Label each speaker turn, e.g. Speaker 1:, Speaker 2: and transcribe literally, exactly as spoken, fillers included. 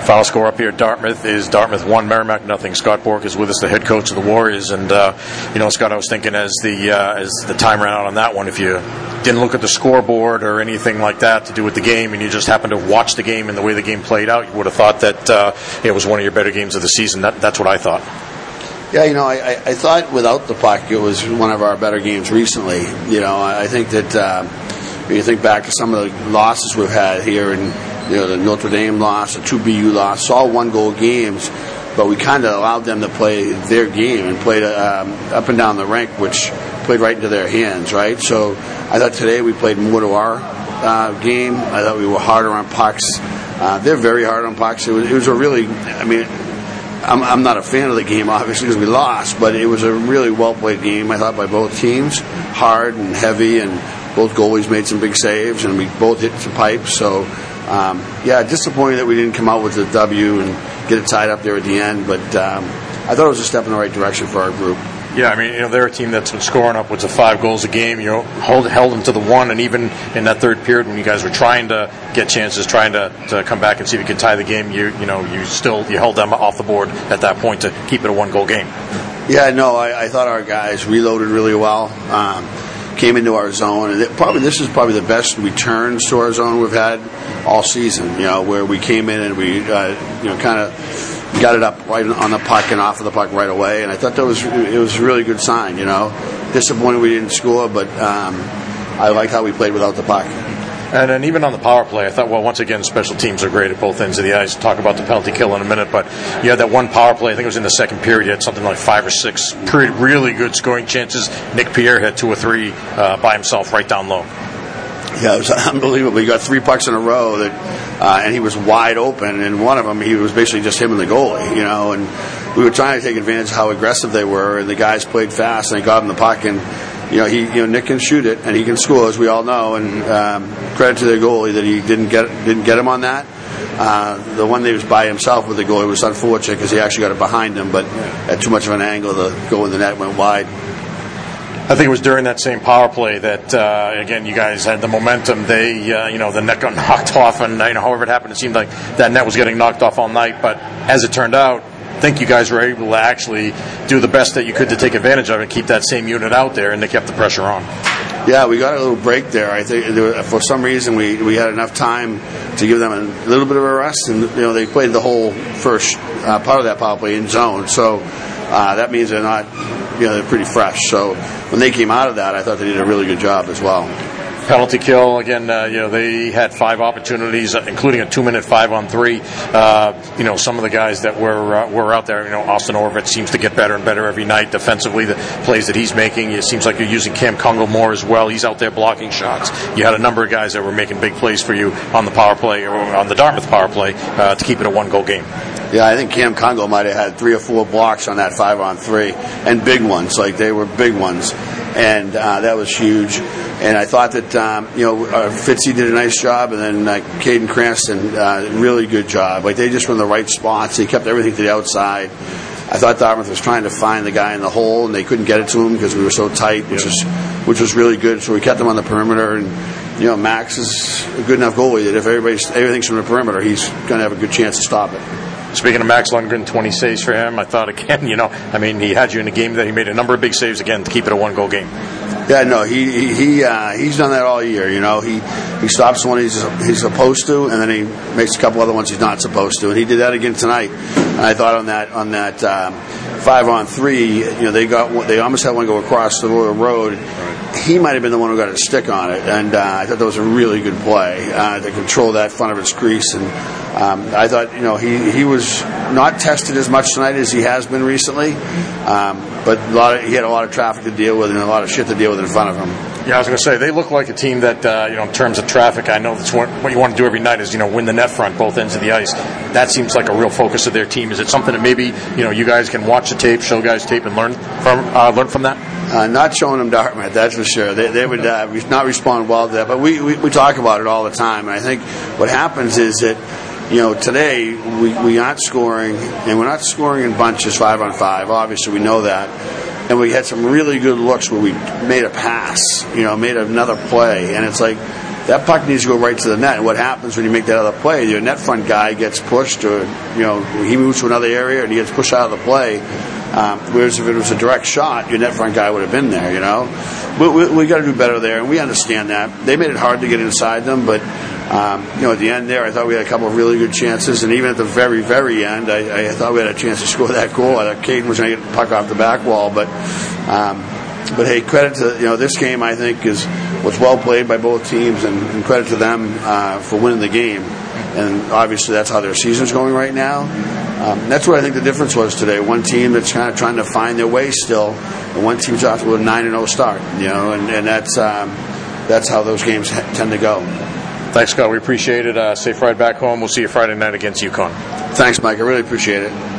Speaker 1: Final score up here at Dartmouth is Dartmouth one, Merrimack nothing. Scott Bork is with us, the head coach of the Warriors, and uh, you know, Scott, I was thinking as the uh, as the time ran out on that one, if you didn't look at the scoreboard or anything like that to do with the game, and you just happened to watch the game and the way the game played out, you would have thought that uh, it was one of your better games of the season. That, that's what I thought.
Speaker 2: Yeah, you know, I, I thought without the puck it was one of our better games recently. You know, I think that uh, when you think back to some of the losses we've had here, and you know, the Notre Dame loss, the two B U loss, all one-goal games, but we kind of allowed them to play their game and played um, up and down the rink, which played right into their hands, right? So I thought today we played more to our uh, game. I thought we were harder on pucks. Uh, they're very hard on pucks. It was, it was a really, I mean, I'm, I'm not a fan of the game, obviously, because we lost, but it was a really well-played game, I thought, by both teams. Hard and heavy, and both goalies made some big saves, and we both hit some pipes. So, um, yeah, disappointing that we didn't come out with the W and get it tied up there at the end, but um, I thought it was a step in the right direction for our group.
Speaker 1: Yeah, I mean, you know, they're a team that's been scoring upwards of five goals a game. You know, hold, held them to the one, and even in that third period when you guys were trying to get chances, trying to, to come back and see if you could tie the game, you you know, you still you held them off the board at that point to keep it a one-goal game.
Speaker 2: Yeah, no, I, I thought our guys reloaded really well. Um, came into our zone, and it, probably this is probably the best returns to our zone we've had all season. You know, where we came in and we, uh, you know, kind of got it up right on the puck and off of the puck right away, and I thought that was it was a really good sign. You know, disappointed we didn't score, but um, I liked how we played without the puck.
Speaker 1: And then even on the power play, I thought, well, once again, special teams are great at both ends of the ice. Talk about the penalty kill in a minute, but you had that one power play, I think it was in the second period, you had something like five or six pretty, really good scoring chances. Nick Pierre had two or three uh, by himself right down low.
Speaker 2: Yeah, it was unbelievable. He got three pucks in a row, that, uh, and he was wide open, and one of them, he was basically just him and the goalie, you know, and we were trying to take advantage of how aggressive they were, and the guys played fast, and they got him the puck, and You know, he, you know, Nick can shoot it and he can score, as we all know. And um, credit to the goalie that he didn't get didn't get him on that. Uh, the one that was by himself with the goalie was unfortunate because he actually got it behind him, but at too much of an angle, the goal in the net went wide.
Speaker 1: I think it was during that same power play that, uh, again, you guys had the momentum. They, uh, you know, the net got knocked off, and you know, however it happened, it seemed like that net was getting knocked off all night. But as it turned out, I think you guys were able to actually do the best that you could to take advantage of it and keep that same unit out there, and they kept the pressure on.
Speaker 2: Yeah, we got a little break there. I think for some reason we, we had enough time to give them a little bit of a rest, and you know they played the whole first uh, part of that power play in zone, so uh, that means they're not, you know, they're pretty fresh. So when they came out of that, I thought they did a really good job as well.
Speaker 1: Penalty kill again. Uh, you know, they had five opportunities, including a two-minute five-on-three. Uh, you know, some of the guys that were uh, were out there. You know, Austin Orvett seems to get better and better every night defensively. The plays that he's making, it seems like you're using Cam Congo more as well. He's out there blocking shots. You had a number of guys that were making big plays for you on the power play or on the Dartmouth power play uh, to keep it a one-goal game.
Speaker 2: Yeah, I think Cam Congo might have had three or four blocks on that five-on-three, and big ones, like they were big ones, and uh, that was huge. And I thought that, um, you know, uh, Fitzy did a nice job, and then uh, Caden Cranston, uh, really good job. Like, they just were in the right spots. They kept everything to the outside. I thought Dartmouth was trying to find the guy in the hole, and they couldn't get it to him because we were so tight, which was which was really good. So we kept him on the perimeter, and, you know, Max is a good enough goalie that if everybody's, everything's from the perimeter, he's going to have a good chance to stop it.
Speaker 1: Speaking of Max Lundgren, twenty saves for him. I thought, again, you know, I mean, he had you in a game that he made a number of big saves, again, to keep it a one-goal game.
Speaker 2: Yeah, no, he he, he uh, he's done that all year. You know, he he stops one he's he's supposed to, and then he makes a couple other ones he's not supposed to, and he did that again tonight. And I thought on that on that um, five on three, you know, they got they almost had one go across the road. He might have been the one who got a stick on it, and uh, I thought that was a really good play uh, to control that front of his crease. And um, I thought, you know, he, he was not tested as much tonight as he has been recently, um, but a lot of, he had a lot of traffic to deal with and a lot of shit to deal with in front of him.
Speaker 1: Yeah, I was going to say, they look like a team that, uh, you know, in terms of traffic, I know that's what, what you want to do every night is, you know, win the net front, both ends of the ice. That seems like a real focus of their team. Is it something that maybe, you know, you guys can watch the tape, show guys tape, and learn from uh, learn from that?
Speaker 2: Uh, not showing them Dartmouth, that's for sure. They, they would uh, not respond well to that. But we, we, we talk about it all the time. And I think what happens is that, you know, today we, we aren't scoring, and we're not scoring in bunches five on five. Obviously, we know that. And we had some really good looks where we made a pass, you know, made another play. And it's like, that puck needs to go right to the net. And what happens when you make that other play? Your net front guy gets pushed, or you know he moves to another area and he gets pushed out of the play. Um, whereas if it was a direct shot, your net front guy would have been there. You know, we, we, we got to do better there, and we understand that. They made it hard to get inside them, but. Um, you know, at the end there, I thought we had a couple of really good chances, and even at the very, very end, I, I thought we had a chance to score that goal. I thought Caden was going to get the puck off the back wall, but, um, but hey, credit to you know this game. I think is was well played by both teams, and, and credit to them uh, for winning the game. And obviously, that's how their season's going right now. Um, that's what I think the difference was today. One team that's kind of trying to find their way still, and one team's off to a nine and zero start. You know, and, and that's um, that's how those games tend to go.
Speaker 1: Thanks, Scott. We appreciate it. Uh, safe ride back home. We'll see you Friday night against UConn.
Speaker 2: Thanks, Mike. I really appreciate it.